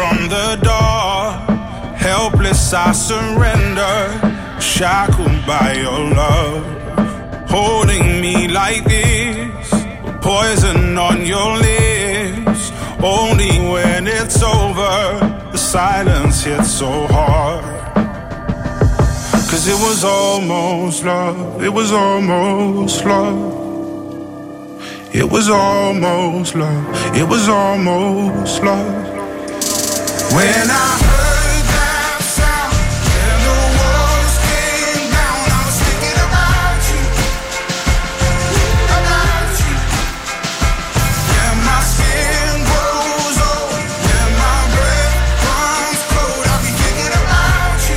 from the door. Helpless, I surrender. Shackled by your love. Holding me like this. Poison on your lips. Only when it's over, the silence hits so hard. Cause it was almost love. It was almost love. It was almost love. It was almost love. When I heard that sound and the walls came down, I was thinking about you, about you. When my skin grows old, when my breath comes cold, I'll be thinking about you,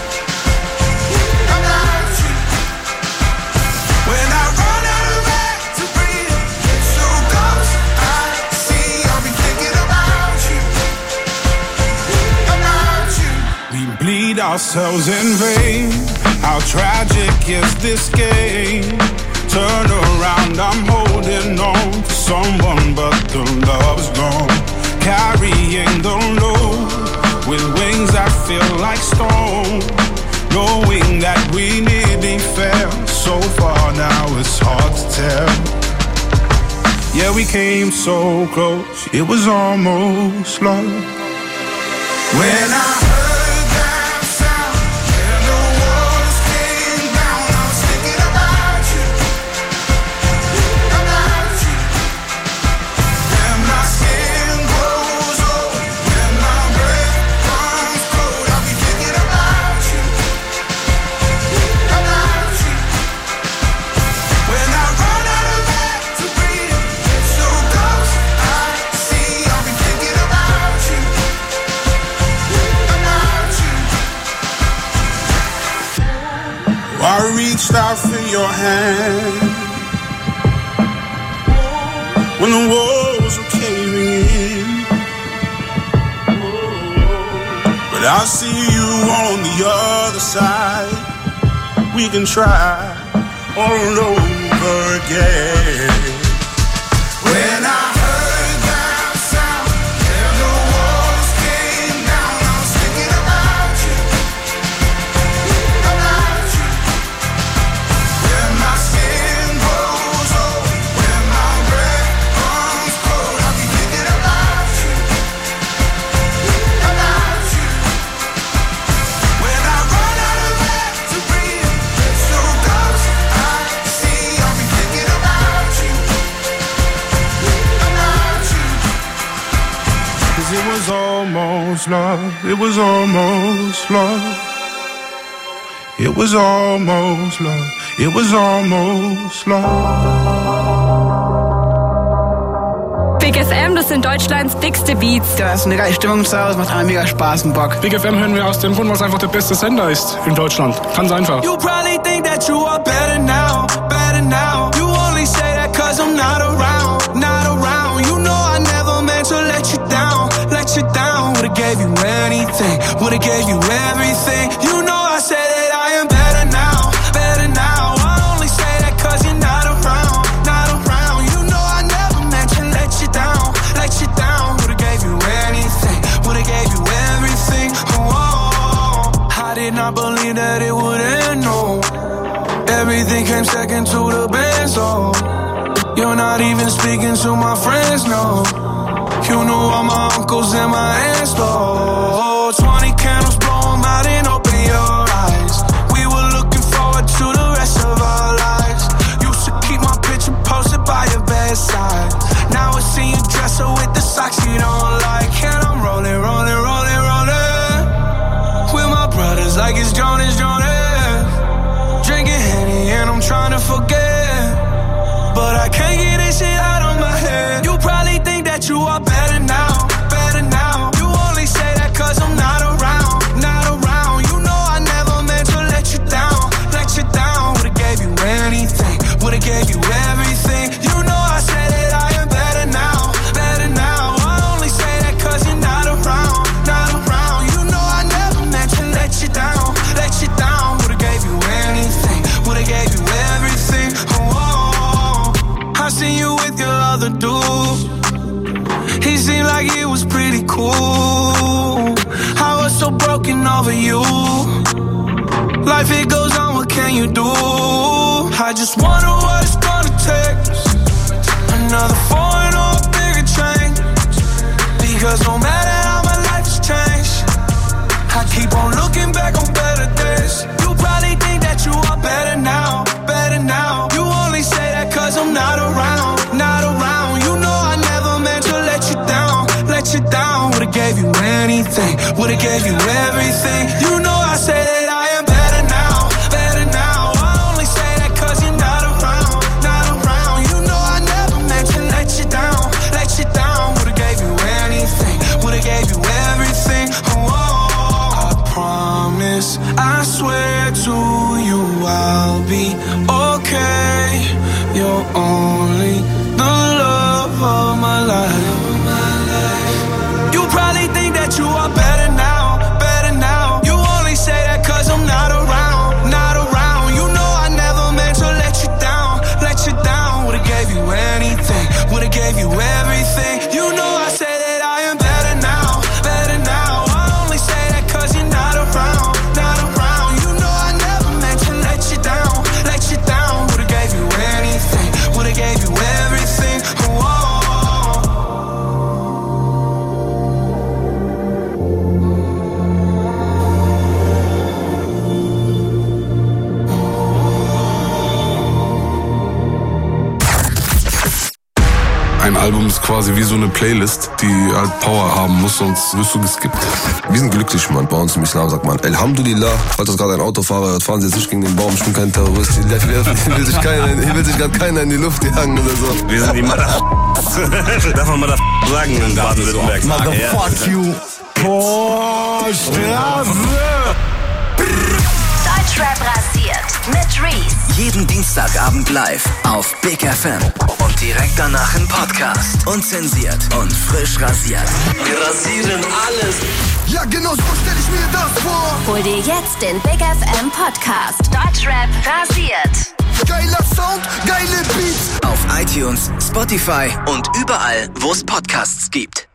about you. When I run out of air to breathe, so close I see, I'll be thinking about you. We bleed ourselves in vain. How tragic is this game? Turn around, I'm holding on to someone, but the love's gone. Carrying the load with wings that feel like stone. Knowing that we nearly fell so far, now it's hard to tell. Yeah, we came so close, it was almost love. When I heard that sound and the walls came down, I was thinking about you, about you. When my skin grows old, when my breath comes cold, I'll be thinking about you, about you. When I run out of air to breathe, so close I see, I'll be thinking about you. I reached out for your hand when the walls were caving in, but I see you on the other side. We can try all over again. When I heard that sound and the walls came down, I was thinking about you, about you. When my skin grows old, when my breath comes cold, I'll be thinking about you, about you. When I run out of air to breathe, so close I see, I'll be thinking about you, about you. 'Cause it was almost love, it was almost love. It was almost love, it was almost love. Big FM, das sind Deutschlands dickste Beats. Da ist eine geile Stimmung zu Hause, macht einfach mega Spaß und Bock. Big FM hören wir aus dem Grund, was einfach der beste Sender ist in Deutschland. Ganz einfach. You probably think that you are better now, better now. You only say that 'cause I'm not around, not around. You know I never meant to let you down, let you down. Would've gave you anything, would've gave you everything. You know I said that I am better now, better now. I only say that 'cause you're not around, not around. You know I never meant to let you down, let you down. Would've gave you anything, would've gave you everything. Oh, I did not believe that it would end, no. Everything came second to the best, oh. You're not even speaking to my friends, no. You know all my uncles and my aunts, though. 20 candles, blow 'em out and open your eyes. We were looking forward to the rest of our lives. Used to keep my picture posted by your bedside. Now I see you dress her with the socks you don't like. And I'm rolling, rolling, rolling, rolling with my brothers like it's Jonas, Jonas. Drinking Henny and I'm trying to forget, but I can't get this shit out of my head. You probably think that you are better now, better now. You only say that 'cause I'm not around, not around. You know I never meant to let you down, let you down. Would've gave you anything, would've gave you everything. You know I said that I am better now, better now. I only say that 'cause you're not around, not around. You know I never meant to let you down, let you down. Would've gave you anything, would've gave you everything. Oh, I seen you with your other dude. He seemed like he it was pretty cool. I was so broken over you. Life it goes on, what can you do? I just wonder what it's gonna take. Another foreign or a bigger change. Because no matter how my life has changed, I keep on looking back on better days. You probably think that you are better now, better now. You only say that cause I'm not around, not around. You know I never meant to let you down, let you down. Would've gave you anything, would've gave you everything. You know I say that I am better now, better now. I only say that cause you're not around, not around. You know I never meant to let you down, let you down. Would've gave you anything, would've gave you everything. Oh, I promise, I swear to you I'll be okay. You're only the love of my life. You probably think that you are better now, better now. You only say that cause I'm not around, not around. You know I never meant to let you down, let you down. Would've gave you anything, would've gave you everything. You know I say that I am better now, better now. I only say that cause you're not around, not around. You know I never meant to let you down, let you down. Would've gave you anything, would've gave you everything. Whoa. Ein Album ist quasi wie so eine Playlist, die halt Power haben muss, sonst wirst du geskippt. Wir sind glücklich, Mann. Bei uns im Islam sagt man Alhamdulillah. Falls das gerade ein Autofahrer hört, fahren Sie jetzt nicht gegen den Baum. Ich bin kein Terrorist. Hier will sich gerade keiner in die Luft jagen oder so. Wir sind die Darf man sagen in Baden-Württemberg. Motherfuck you. Straße. Deutschrap rasiert mit Reese. Jeden Dienstagabend live auf Big FM. Und direkt danach im Podcast. Unzensiert und frisch rasiert. Wir rasieren alles. Ja, genau so stell ich mir das vor. Hol dir jetzt den Big FM Podcast. Deutschrap rasiert. Geiler Sound, geile Beats. Auf iTunes, Spotify und überall, wo es Podcasts gibt.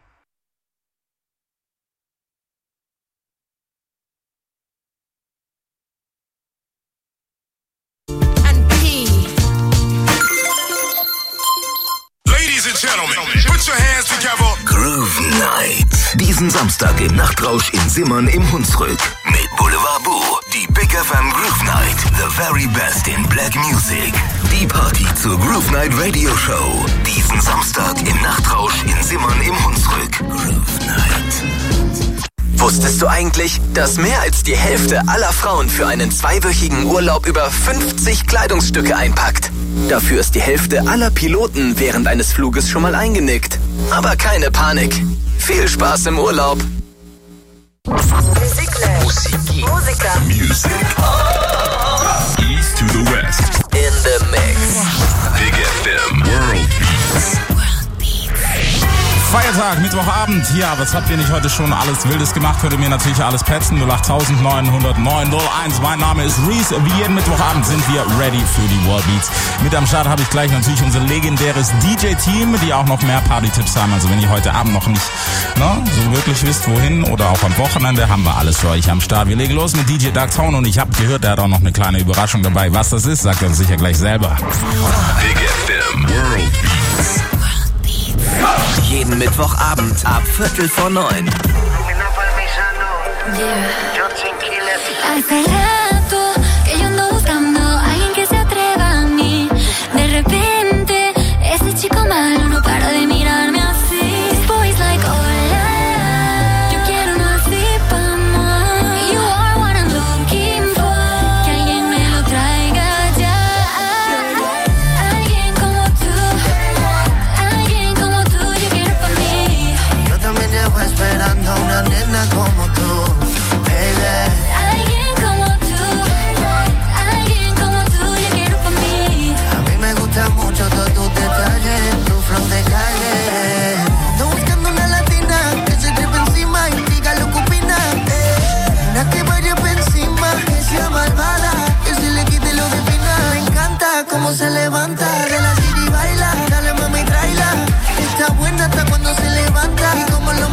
Put your hands together. Groove Night. Diesen Samstag im Nachtrausch in Simmern im Hunsrück. Mit Boulevard Boo. Die Big FM Groove Night. The very best in Black Music. Die Party zur Groove Night Radio Show. Diesen Samstag im Nachtrausch in Simmern im Hunsrück. Groove Night. Wusstest du eigentlich, dass mehr als die Hälfte aller Frauen für einen 2-wöchigen Urlaub über 50 Kleidungsstücke einpackt? Dafür ist die Hälfte aller Piloten während eines Fluges schon mal eingenickt. Aber keine Panik. Viel Spaß im Urlaub. Musiker. Music. East to the west. In the mix. Big FM. World Beats. Feiertag, Mittwochabend. Ja, was habt ihr nicht heute schon alles Wildes gemacht? Könnt ihr mir natürlich alles petzen. 0890901. Mein Name ist Reese. Wie jeden Mittwochabend sind wir ready für die World Beats. Mit am Start habe ich gleich natürlich unser legendäres DJ-Team, die auch noch mehr Party-Tipps haben. Also wenn ihr heute Abend noch nicht so wirklich wisst, wohin oder auch am Wochenende, haben wir alles für euch am Start. Wir legen los mit DJ Darktone und ich habe gehört, der hat auch noch eine kleine Überraschung dabei. Was das ist, sagt er uns sicher gleich selber. Big FM World Beats. Jeden Mittwochabend ab 8:45. Hace rato que yo ando buscando a alguien que se atreva a mí. De repente, ese chico malo no para de mirarme así. This boy's like, hola, yo quiero uno así pa' más. You are what I'm looking for. Que alguien me lo traiga ya. Alguien como tú, yo quiero pa' mí. Yo también llevo esperando una nena como tú, baby. Alguien como tú, yo quiero pa' mí. A mí me gustan mucho todos tus detalles, tu flow de calle. Ando buscando una latina que se trepe encima y diga lo que opina. Una que vaya por encima, que sea malvada, que se le quite lo de pina. Me encanta cómo se levanta de la city y baila. Dale mami, tráela. Está buena hasta cuando se levanta y como lo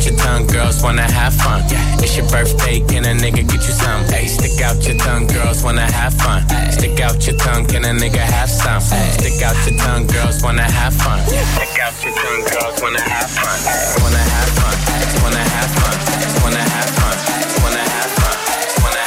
out your tongue, girls wanna have fun. It's your birthday, can a nigga get you some? Hey, stick out your tongue, girls wanna have fun. Stick out your tongue, can a nigga have some? Stick out your tongue, girls wanna have fun. Stick out your tongue, girls wanna have fun. Wanna have fun, wanna have fun, wanna have fun, wanna have fun, wanna.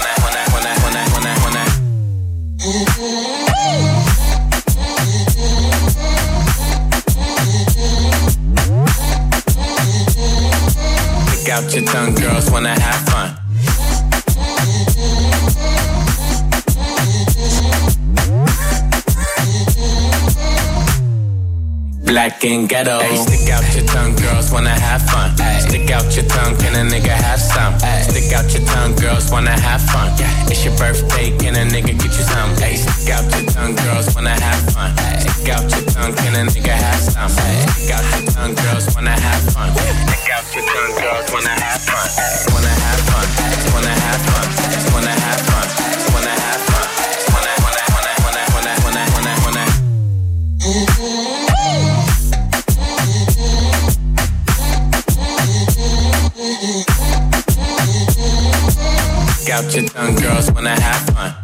Stick out your tongue, girls wanna have fun. Black and ghetto. Ay, stick out your tongue, girls wanna have fun. Stick out your tongue, can a nigga have some? Stick out your tongue, girls wanna have fun. It's your birthday, can a nigga get you some? Ay, stick out your tongue, girls wanna have fun. Stick out your tongue, can a nigga have some? Stick out your tongue, girls wanna have fun. Stick out your tongue, girls wanna have fun. Wanna have fun, wanna have fun, wanna have fun, wanna have fun, wanna. Stick out your tongue, girls wanna have fun.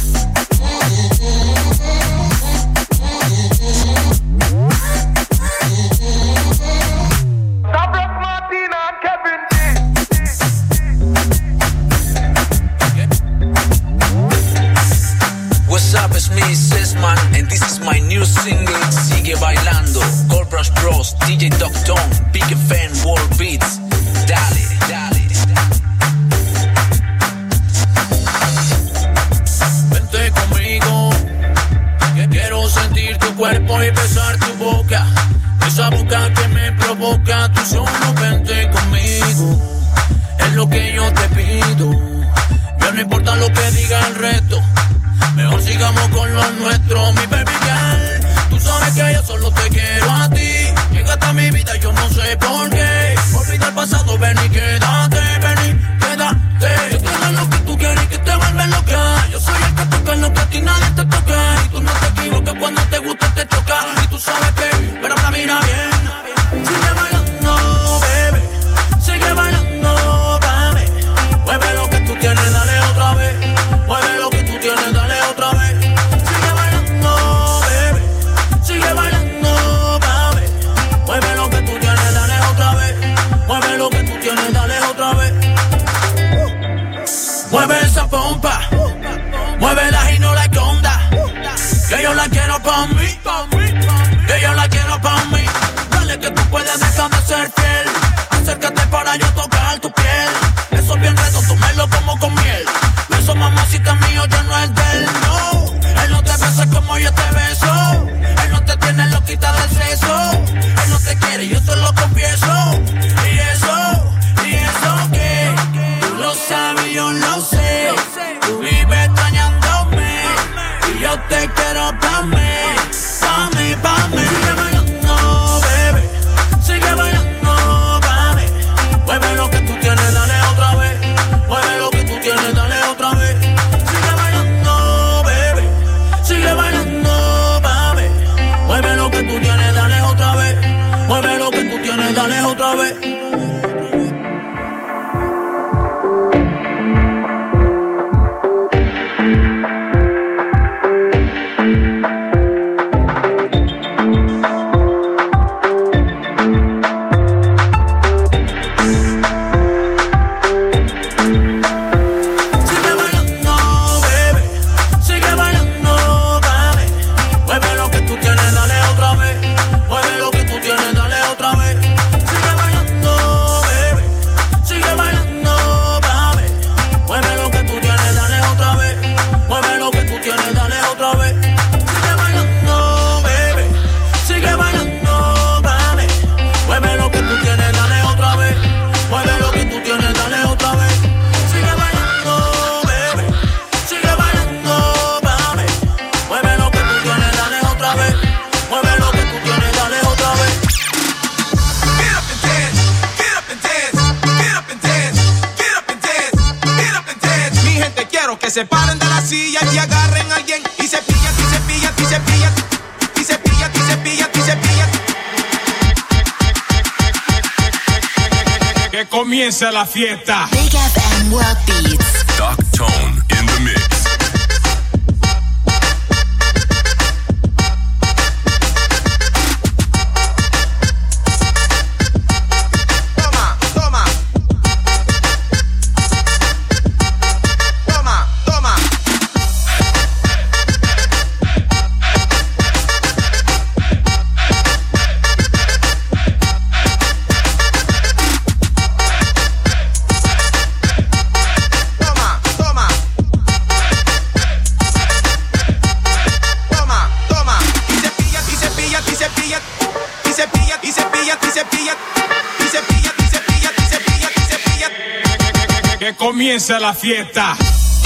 What's up, it's me, Sesman, and this is my new single, Sigue Bailando. Gold Brush Bros, DJ Doc Tom, Big Fan, World Beats. Dale, dale. Vente conmigo, que quiero sentir tu cuerpo y besar tu boca. Esa boca que me provoca, tú solo vente conmigo. Es lo que yo te pido. Ya no importa lo que diga el resto. Mejor sigamos con lo nuestro, mi baby girl. Tú sabes que yo solo te quiero a ti. Llegaste a mi vida, yo no sé por qué. Olvida el pasado, ven y quédate, ven y quédate. Yo te doy lo que tú quieres y que te vuelve loca. Yo soy el que toca lo que a ti nadie te toca. Y tú no te equivocas cuando te gusta te toca. Y tú sabes que, pero ahora mira bien. Sigue bailando, bebé. Sigue bailando, dame. Mueve lo que tú tienes, dale otra vez. Mueve lo que tú tienes, dale otra vez. Sigue bailando, bebé. Sigue bailando, dame. Mueve lo que tú tienes, dale otra vez. Mueve lo que tú tienes, dale otra vez. Mueve esa pompa. Muévela y no la esconda. Que yo la quiero pa' mí. Que yo la quiero pa' mí. Dale que tú puedes dejar de ser fiel. Acércate para yo tocar tu piel. Eso es bien redondo, me lo como con miel. Eso mamacita mío ya no es de él, no. Él no te besa como yo te beso. Él no te tiene loquita del sexo. Él no te quiere, yo te lo confieso. Y eso que tú lo sabes, yo lo sé. Tú vives extrañándome y yo te quiero pa' mí, pa' mí, pa' mí. Sigue bailando, bebé. Sigue bailando, pa' mí. Mueve lo que tú tienes, dale otra vez. Mueve lo que tú tienes, dale otra vez. Sigue bailando, bebé. Sigue bailando, pa' mí. Mueve lo que tú tienes, dale otra vez. Mueve lo que tú tienes, dale otra vez. Que se paren de la silla y agarren a alguien y se pilla, y se pilla, y se pilla, y se pilla, y se pilla, y se pilla. comience la fiesta. Big FM World Beats. Dark Tone in the mix. Que comience la fiesta.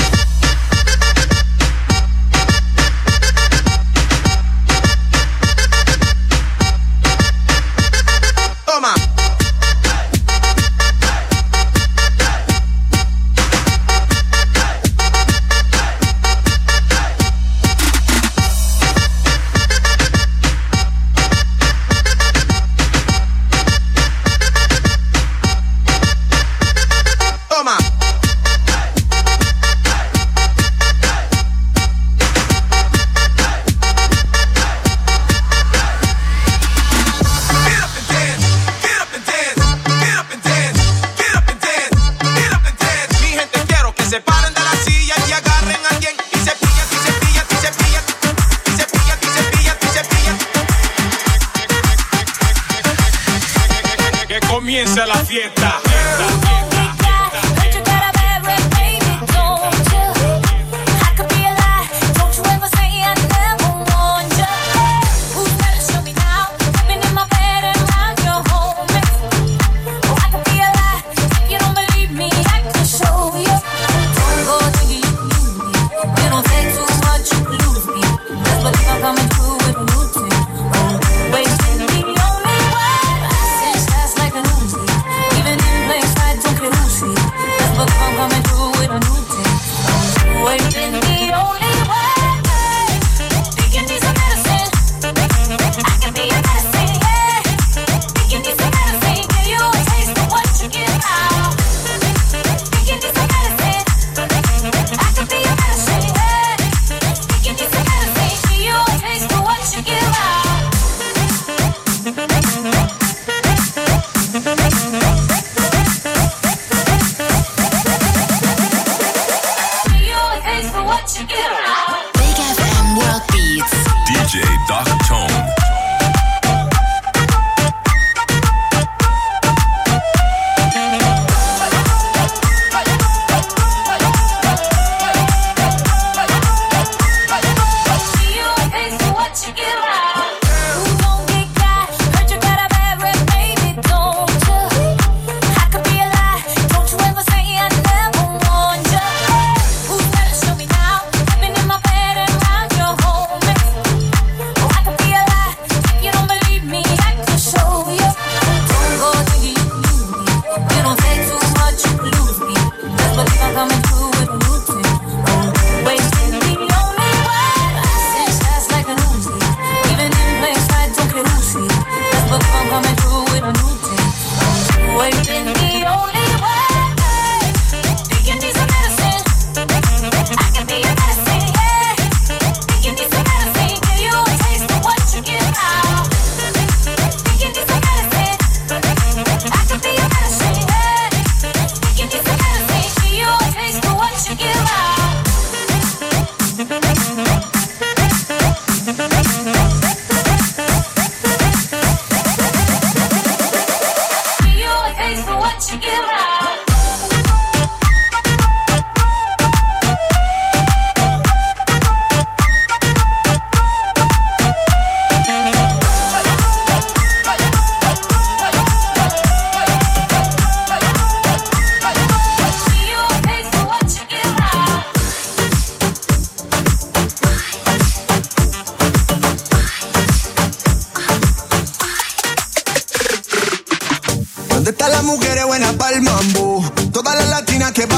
Toma. Comienza la fiesta.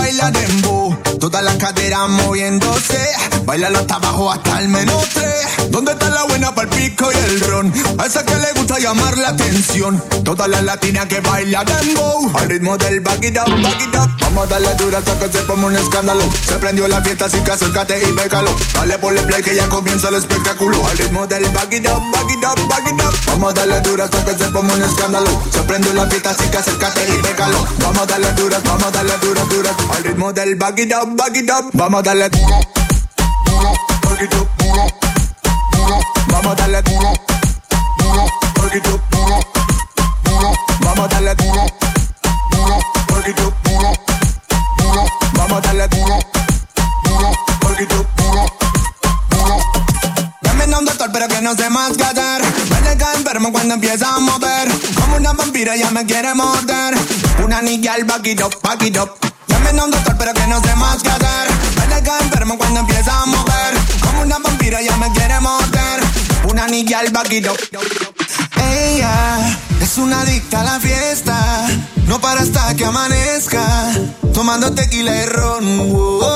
Moviéndose, bailalo hasta abajo hasta el menos 3. ¿Dónde está la buena pa'l pico y el ron? A esa que le gusta llamar la atención. Todas las latinas que bailan dembow al ritmo del back it up, back it up. Vamos a darle dura hasta que se ponga un escándalo. Se prendió la fiesta, así que acércate y pégalo. Dale por el play que ya comienza el espectáculo. Al ritmo del back it up, back it up, back it up. Vamos a darle dura hasta que se ponga un escándalo. Se prendió la fiesta, así que acércate y pégalo. Vamos a darle dura, dura. Al ritmo del back it up, back it up. Vamos a darle duro, duro, back it up, duro, duro. Vamos a darle duro, duro, back it up, duro, duro. Vamos a darle duro, duro, back it up, duro, duro. Vamos a darle duro, duro, back it up, duro, duro. Dame un doctor pero que no sé más que hacer. Me deja enfermo cuando empieza a mover. Como una vampira ya me quiere morder. Una niña al back it up, back it up. Llamen a un doctor pero que no sé más que hacer. Me deja enfermo cuando empieza a mover. Como una vampira ya me quiere morder. Una niña al back it up. Ella es una adicta a la fiesta. No para hasta que amanezca. Tomando tequila y ron.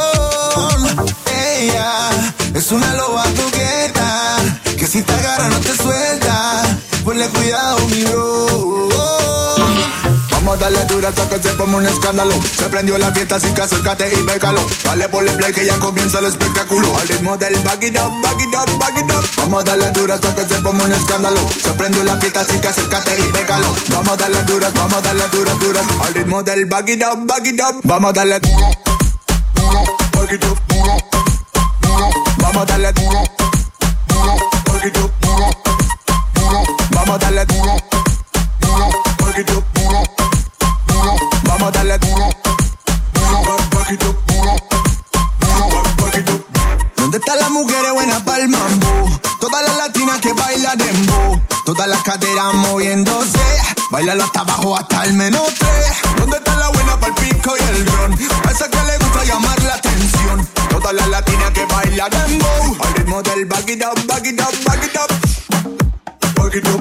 Ella es una loba coqueta. Que si te agarra no te suelta. Ponle cuidado mi bro. Vamos a darle dura hasta que se ponga un escándalo. Se prendió la fiesta, así que acércate y pégalo. Dale por el play que ya comienza el espectáculo. Al ritmo del back it up, back it up, back it up. Vamos a darle dura hasta que se ponga un escándalo. Se prendió la fiesta, así que acércate y pégalo. Vamos a darle dura, dura. Al ritmo del back it up, back it up. Vamos a darle duro, duro, back it up, duro, duro. Vamos a darle duro, duro, back it up, duro, duro. Vamos a darle duro, duro, back it up, duro. Vamos a darle duro, duro, back it up, duro, duro, back it up. ¿Dónde están las mujeres buenas pa'l mambo? Todas las latinas que bailan dembow. Todas las caderas moviéndose. Bailalo hasta abajo hasta el menos 3. ¿Dónde está la buena pa'l pico y el ron? A esa que le gusta llamar la atención. Todas las latinas que bailan dembow al ritmo del back it up, back it up, back it up, back it up.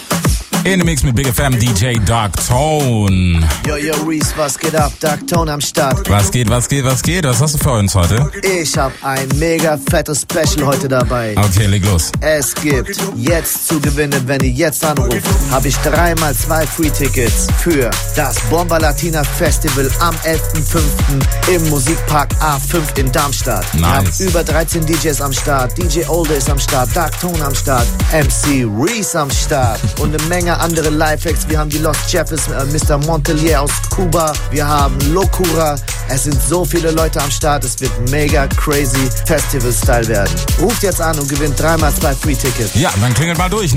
In the Mix mit Big FM DJ Dark Tone. Yo, Reese, was geht ab? Dark Tone am Start. Was geht? Was hast du für uns heute? Ich hab ein mega fettes Special heute dabei. Okay, leg los. Es gibt jetzt zu gewinnen, wenn ihr jetzt anruft, habe ich 3x2 Free-Tickets für das Bomba Latina Festival am 11.05. im Musikpark A5 in Darmstadt. Nice. Wir haben über 13 DJs am Start. DJ Olde ist am Start, Dark Tone am Start, MC Reese am Start und eine Menge andere Live-Acts. Wir haben die Lost Jeffers, Mr. Montelier aus Kuba. Wir haben Locura. Es sind so viele Leute am Start. Es wird mega crazy Festival-Style werden. Ruft jetzt an und gewinnt 3x2 Free-Tickets. Ja, dann klingelt mal durch.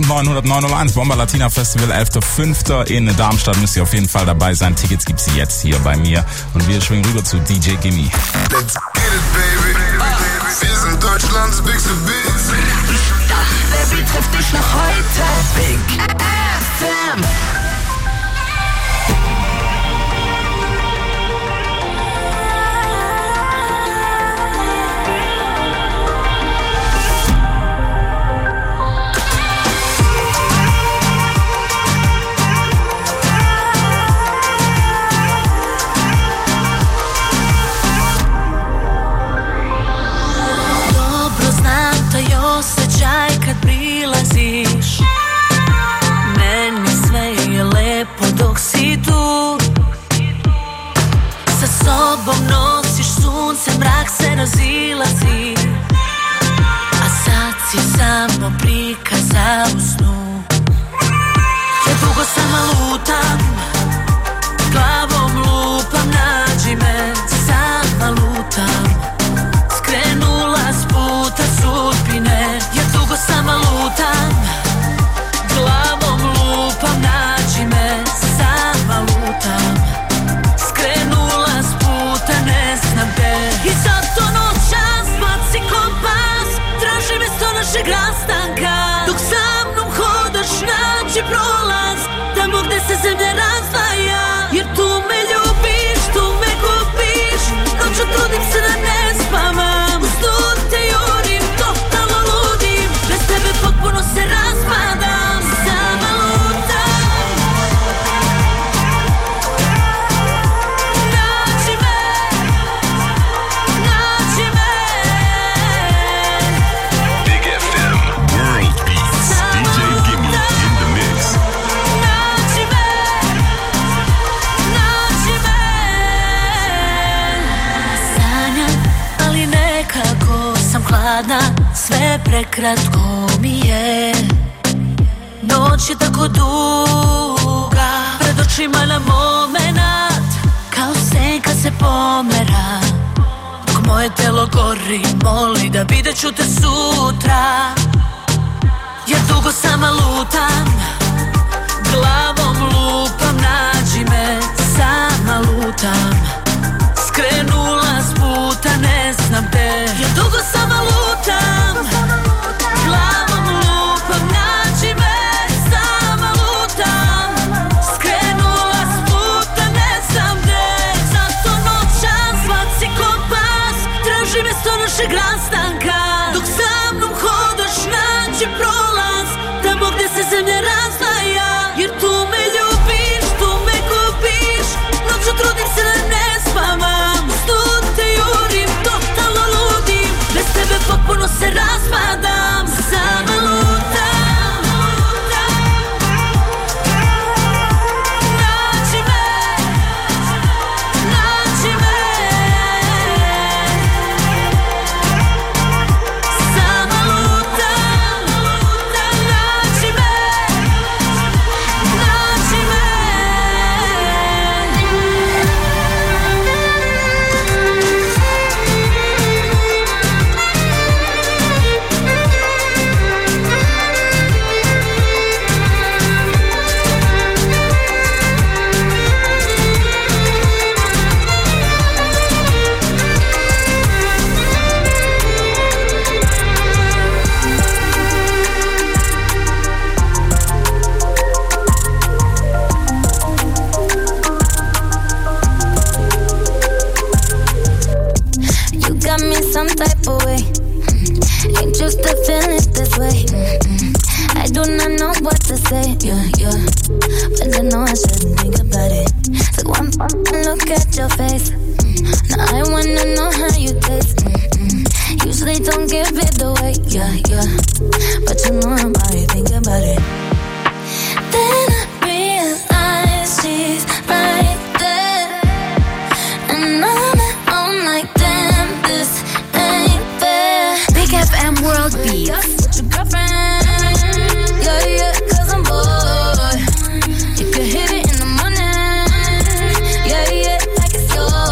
08900 Bomba Latina Festival 11.05. in Darmstadt. Müsst ihr auf jeden Fall dabei sein. Tickets gibt's jetzt hier bei mir. Und wir schwingen rüber zu DJ Gimme. Let's get it, baby. Wir sind Deutschlands bigste Beats. Wer betrifft dich noch heute? Big FM. Dobro znam taj osjećaj kad prilaziš. Meni sve je lepo dok si tu. Sa sobom nosiš sunce, mrak se razilazi. A sad si samo prikaza u snu. Ja dugo sama lutam, glavom lupam, nađi me, sama lutam. Skrenula s puta sudbine. Ja dugo sama lutam, glavom lupam, nađi me, sama lutam. Skrenula s puta, ne znam gde. I zato noćas baci kompas, traži mesto našeg rastanka. Dok sa mnom hodaš, nađi prolaz, tamo gde se zemlja razdvaja. Jer tu me ljubiš, tu me gubiš, noću trudim se da ne spavam. Uz tu te jurim, totalno ludim, bez tebe potpuno se raspadam. Sama lutam, nađi me, nađi me. Big FM. prekratko mi je. Noć je tako duga, pred očima na momenat, kao senka se pomera. Dok moje telo gori, moli da vidjet ću te sutra. Jer dugo sama lutam, glavom lupam, nađi me, sama lutam. Skrenula s puta, ne znam te. Jer dugo sama lutam, glavom lupam, nađi me, sama lutam. Skrenula s puta, ne znam te. Zato noćas baci kompas, traži mjesto našeg rastanka. Dok sa mnom hodaš, nađi prolaz, tamo gdje se zemlja razdvaja. Jer tu me ljubiš, tu me gubiš, noću trudim se da ne spavam. Stud te jurim, totalno ludim, bez tebe potpuno se raspadam. Sama lutam, nađi me, nađi me. Sama lutam, nađi me, nađi me. You got me some type of way. Ain't used to feeling this way. I do not know what to say, yeah. But I know I shouldn't think about it. So one look at your face. Now I wanna know how you taste. Usually don't give it away, yeah.